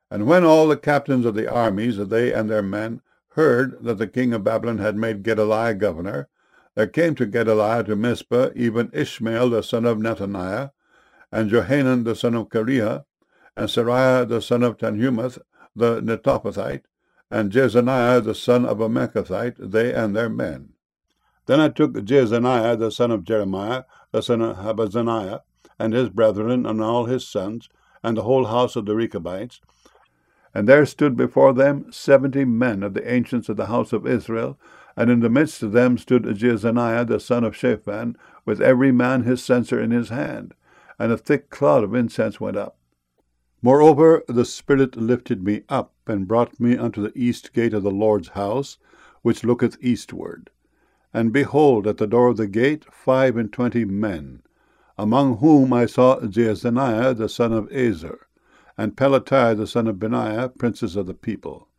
And when all the captains of the armies, they and their men, heard that the king of Babylon had made Gedaliah governor, there came to Gedaliah to Mizpah even Ishmael the son of Nethaniah, and Johanan the son of Kareah, and Seraiah the son of Tanhumeth the Netophathite, and Jezaniah the son of a Mekathite, they and their men. Then I took Jezaniah the son of Jeremiah, the son of Habazaniah, and his brethren, and all his sons, and the whole house of the Rechabites, and there stood before them 70 men of the ancients of the house of Israel, and in the midst of them stood Jezaniah the son of Shaphan, with every man his censer in his hand, and a thick cloud of incense went up. Moreover, the Spirit lifted me up, and brought me unto the east gate of the Lord's house, which looketh eastward. And behold, at the door of the gate 25 men, among whom I saw Jezaniah the son of Ezer, and Pelatiah the son of Benaiah, princes of the people.